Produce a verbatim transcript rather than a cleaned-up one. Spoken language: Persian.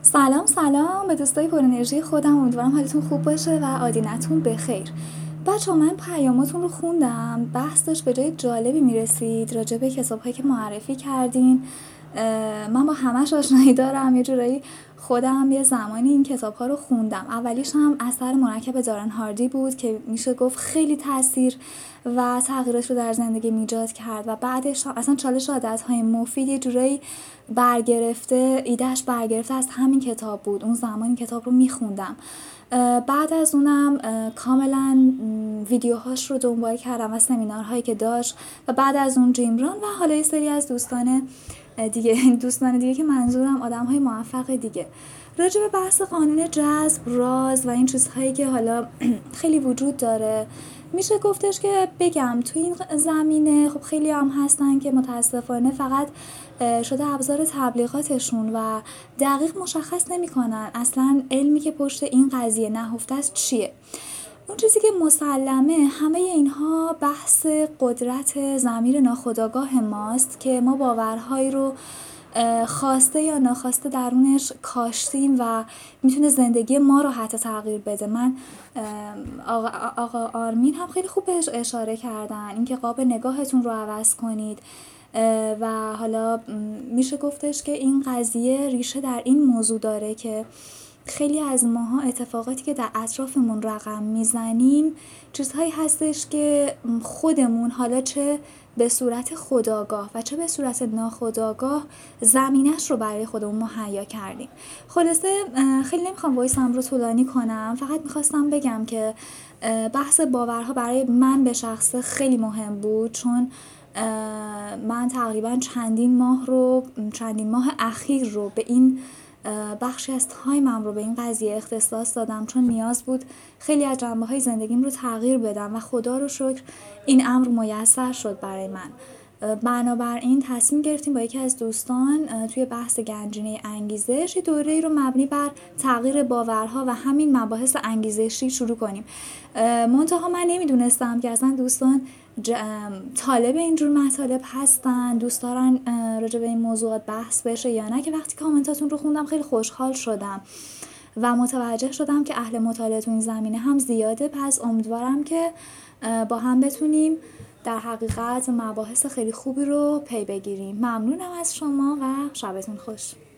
سلام سلام به دوستای پر انرژی خودم. امیدوارم حالتون خوب باشه و آدینتون بخیر. بچه‌ها من پیاماتون رو خوندم، بحث داشت به جای جالبی میرسید راجع به کتاب‌هایی که معرفی کردین. من با همش آشنایی دارم، یه جورایی خودم یه زمانی این کتاب‌ها رو خوندم. اولیش هم اثر مرکب دارن هاردی بود که میشه گفت خیلی تاثیر و تغییرش رو در زندگی ایجاد کرد و بعدش اصلا چالش عادت‌های مفید یه جورایی برگرفته، ایدهش برگرفته از همین کتاب بود. اون زمان این کتاب رو میخوندم. بعد از اونم کاملا ویدیوهاش رو دنبال کردم و سمینارهایی که داشت و بعد از اون جیم ران و حالا یه سری از دوستان دیگه دوستان دیگه که منظورم آدم‌های موفق دیگه راجع به بحث قانون جذب، راز و این چیزهایی که حالا خیلی وجود داره. میشه گفتش که بگم تو این زمینه خب خیلی هم هستن که متاسفانه فقط شده ابزار تبلیغاتشون و دقیق مشخص نمی‌کنن اصلا علمی که پشت این قضیه نهفته است چیه. اون چیزی که مسلمه همه اینها بحث قدرت ضمیر ناخودآگاه ماست که ما باورهایی رو خواسته یا ناخواسته درونش کاشتیم و میتونه زندگی ما رو حتی تغییر بده. من آقا, آقا آرمین هم خیلی خوب بهش اشاره کردن، اینکه قاب نگاهتون رو عوض کنید و حالا میشه گفتش که این قضیه ریشه در این موضوع داره که خیلی از ماها اتفاقاتی که در اطرافمون رقم میزنیم چیزهایی هستش که خودمون حالا چه به صورت خودآگاه و چه به صورت ناخودآگاه زمینش رو برای خودمون مهیا کردیم. خلاصه خیلی نمیخوام وایسم رو طولانی کنم، فقط میخواستم بگم که بحث باورها برای من به شخصه خیلی مهم بود، چون من تقریبا چندین ماه رو چندین ماه اخیر رو به این بخشی از تایمم رو به این قضیه اختصاص دادم، چون نیاز بود خیلی از جنبه‌های زندگیم رو تغییر بدم و خدا رو شکر این امر میسر شد برای من. بنابراین تصمیم گرفتیم با یکی از دوستان توی بحث گنجینه انگیزش یه دوره‌ای رو مبنی بر تغییر باورها و همین مباحث انگیزشی شروع کنیم. منتها من نمیدونستم که اصلا دوستان طالب اینجور مطالب هستن، دوست دارن راجع به این موضوعات بحث بشه یا نه، که وقتی کامنتاتون رو خوندم خیلی خوشحال شدم و متوجه شدم که اهل مطالعه تو این زمینه هم زیاده. پس امیدوارم که با هم بتونیم در حقیقت مباحث خیلی خوبی رو پی بگیریم. ممنونم از شما و شبتون خوش.